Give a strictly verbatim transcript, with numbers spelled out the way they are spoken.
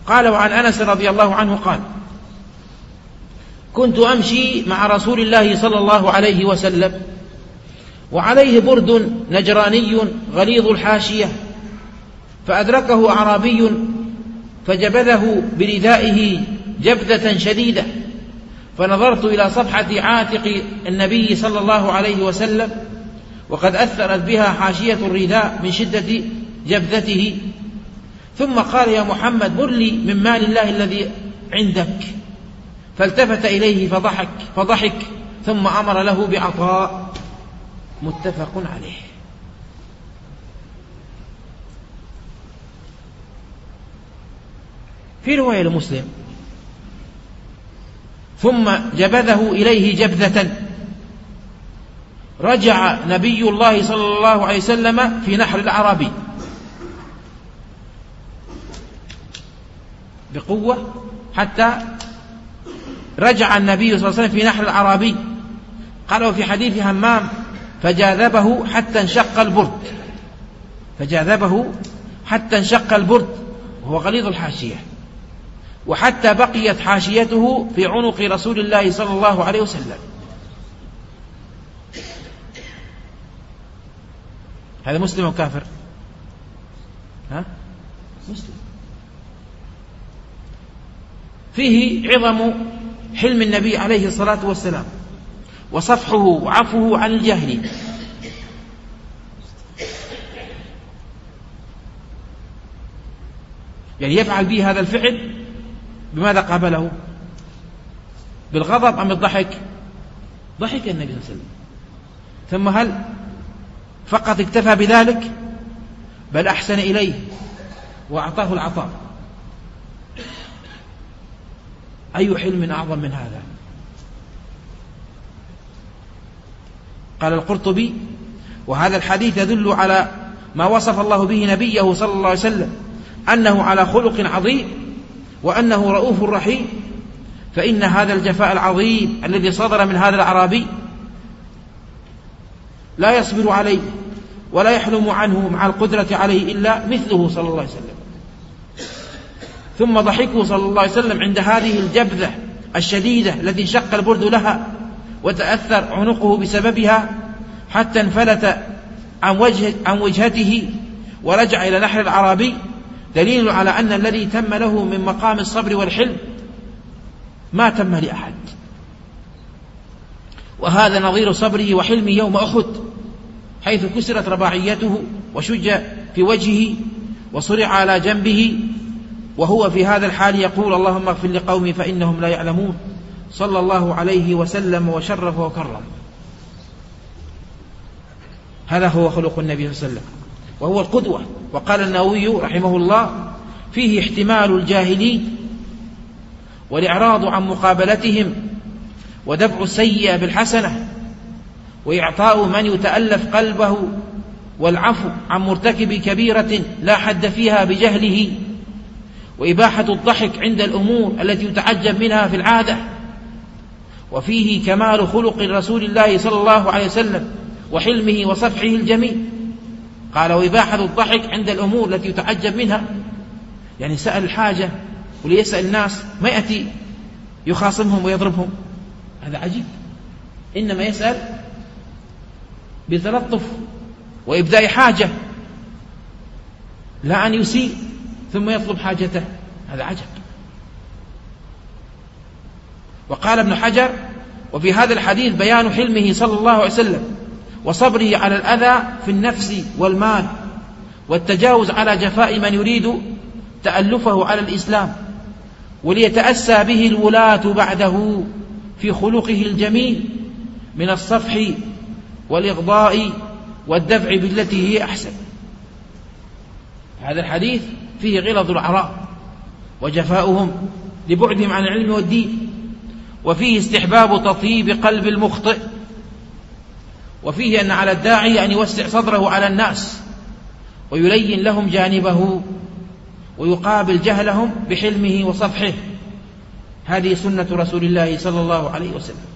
قال: وعن أنس رضي الله عنه قال: كنت أمشي مع رسول الله صلى الله عليه وسلم وعليه برد نجراني غليظ الحاشية، فأدركه أعرابي فجبذه بردائه جبذة شديدة، فنظرت إلى صفحة عاتق النبي صلى الله عليه وسلم وقد أثرت بها حاشية الرداء من شدة جبذته، ثم قال: يا محمد مر لي من مال الله الذي عندك. فالتفت إليه فضحك فضحك ثم أمر له بعطاء. متفق عليه. في رواية لمسلم: ثم جبذه إليه جبذة، رجع نبي الله صلى الله عليه وسلم في نحر الأعرابي بقوة حتى رجع النبي صلى الله عليه وسلم في نحر الأعرابي. قالوا في حديث همام: فجاذبه حتى انشق البرد، فجاذبه حتى انشق البرد وهو غليظ الحاشية، وحتى بقيت حاشيته في عنق رسول الله صلى الله عليه وسلم. هذا مسلم أو كافر؟ ها؟ مسلم. فيه عظم حلم النبي عليه الصلاة والسلام وصفحه وعفوه عن الجاهلين. يعني يفعل به هذا الفعل بماذا قابله؟ بالغضب أم بالضحك؟ ضحك النبي صلى الله عليه وسلم. ثم هل فقط اكتفى بذلك؟ بل أحسن إليه وأعطاه العطاء. أي حلم أعظم من هذا؟ قال القرطبي: وهذا الحديث يدل على ما وصف الله به نبيه صلى الله عليه وسلم أنه على خلق عظيم وأنه رؤوف رحيم، فإن هذا الجفاء العظيم الذي صدر من هذا الأعرابي لا يصبر عليه ولا يحلم عنه مع القدرة عليه إلا مثله صلى الله عليه وسلم. ثم ضحكه صلى الله عليه وسلم عند هذه الجبذة الشديدة التي انشق البرد لها وتأثر عنقه بسببها حتى انفلت عن, وجه عن وجهته ورجع إلى نحر الأعرابي، دليل على أن الذي تم له من مقام الصبر والحلم ما تم لأحد. وهذا نظير صبره وحلمه يوم أحد، حيث كسرت رباعيته وشج في وجهه وصرع على جنبه، وهو في هذا الحال يقول: اللهم اغفر لقومي فإنهم لا يعلمون، صلى الله عليه وسلم وشرف وكرم. هذا هو خلق النبي صلى الله عليه وسلم وهو القدوة. وقال النووي رحمه الله: فيه احتمال الجاهلين والإعراض عن مقابلتهم ودفع السيئة بالحسنة وإعطاء من يتألف قلبه والعفو عن مرتكب كبيرة لا حد فيها بجهله، وإباحة الضحك عند الأمور التي يتعجب منها في العادة. وفيه كمال خلق رسول الله صلى الله عليه وسلم وحلمه وصفحه الجميل. قال: وإباحة الضحك عند الأمور التي يتعجب منها، يعني سأل الحاجة وليسأل الناس، ما يأتي يخاصمهم ويضربهم، هذا عجيب، إنما يسأل بتلطف وإبداء حاجة، لا أن يسيء ثم يطلب حاجته، هذا عجب. وقال ابن حجر: وفي هذا الحديث بيان حلمه صلى الله عليه وسلم وصبره على الأذى في النفس والمال، والتجاوز على جفاء من يريد تألفه على الإسلام، وليتأسى به الولاة بعده في خلقه الجميل من الصفح والإغضاء والدفع بالتي هي أحسن. هذا الحديث فيه غلظ الأعراب وجفاؤهم لبعدهم عن العلم والدين، وفيه استحباب تطيب قلب المخطئ، وفيه أن على الداعي أن يوسع صدره على الناس ويلين لهم جانبه ويقابل جهلهم بحلمه وصفحه. هذه سنة رسول الله صلى الله عليه وسلم.